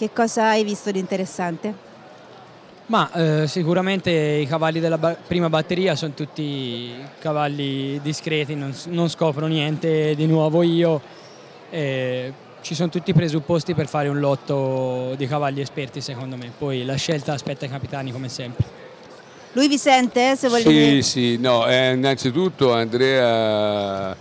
che cosa hai visto di interessante? Ma sicuramente i cavalli della prima batteria sono tutti cavalli discreti, non scopro niente di nuovo io. Ci sono tutti i presupposti per fare un lotto di cavalli esperti secondo me, poi la scelta aspetta i capitani come sempre. Lui vi sente? Se volete... Sì, no, innanzitutto Andrea,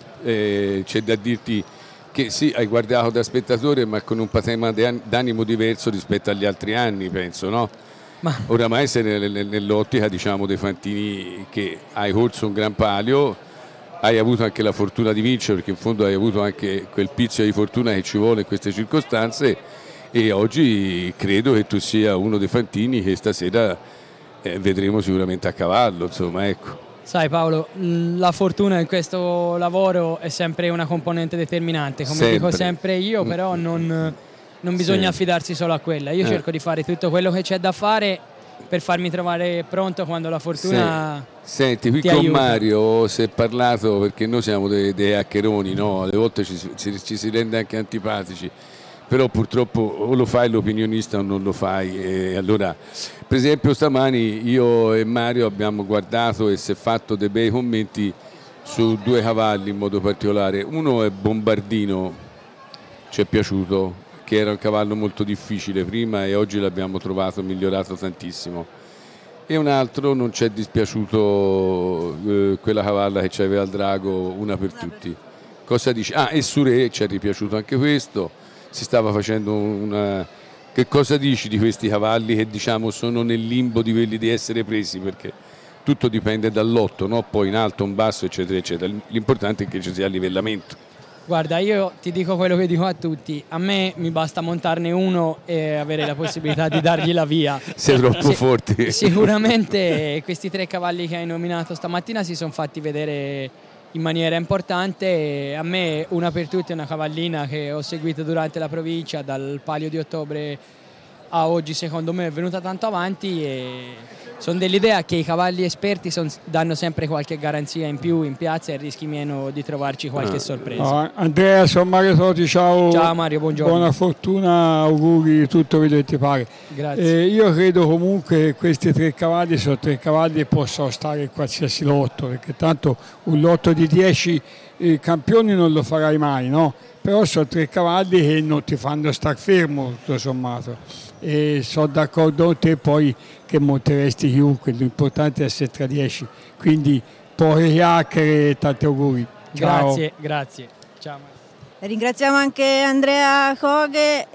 c'è da dirti che sì, hai guardato da spettatore ma con un patema d'animo diverso rispetto agli altri anni, penso, no? Ma Oramai sei nell'ottica, diciamo, dei fantini che hai corso un Gran Palio, hai avuto anche la fortuna di vincere, perché in fondo hai avuto anche quel pizzico di fortuna che ci vuole in queste circostanze, e oggi credo che tu sia uno dei fantini che stasera vedremo sicuramente a cavallo, insomma, ecco. sai Paolo, la fortuna in questo lavoro è sempre una componente determinante, come Sempre. dico sempre io, però non bisogna affidarsi solo a quella. Io cerco di fare tutto quello che c'è da fare per farmi trovare pronto quando la fortuna Senti, qui ti con aiuta. Mario si è parlato, perché noi siamo dei haccheroni, no? Alle volte ci si rende anche antipatici, però purtroppo o lo fai l'opinionista o non lo fai. E allora, per esempio stamani io e Mario abbiamo guardato e si è fatto dei bei commenti su due cavalli in modo particolare. Uno è Bombardino, ci è piaciuto, che era un cavallo molto difficile prima e oggi l'abbiamo trovato migliorato tantissimo, e un altro non ci è dispiaciuto, quella cavalla che c'aveva il drago, una per tutti. Cosa dici? E Sure ci è ripiaciuto anche questo, si stava facendo una... Che cosa dici di questi cavalli che diciamo sono nel limbo di quelli di essere presi, perché tutto dipende dal lotto, no? Poi in alto, in basso, eccetera eccetera, l'importante è che ci sia livellamento. Guarda, io ti dico quello che dico a tutti, a me mi basta montarne uno e avere la possibilità di dargli la via. Sei troppo forte. Sicuramente questi 3 cavalli che hai nominato stamattina si sono fatti vedere in maniera importante. A me una per tutti è una cavallina che ho seguito durante la provincia, dal Palio di Ottobre a oggi, secondo me è venuta tanto avanti, e sono dell'idea che i cavalli esperti danno sempre qualche garanzia in più in piazza e rischi meno di trovarci qualche sorpresa. Andrea, sono Mario Toti, ciao. Ciao Mario, buongiorno. Buona fortuna, auguri, tutto quello che ti pare. Grazie. Io credo comunque che questi 3 cavalli sono 3 cavalli che possono stare in qualsiasi lotto, perché tanto un lotto di 10 campioni non lo farai mai, no? Però sono 3 cavalli che non ti fanno star fermo, tutto sommato. E sono d'accordo con te poi che monteresti chiunque, l'importante è essere tra 10, quindi poche chiacchiere e tanti auguri. Ciao. Grazie. Ciao. Ringraziamo anche Andrea Hoghe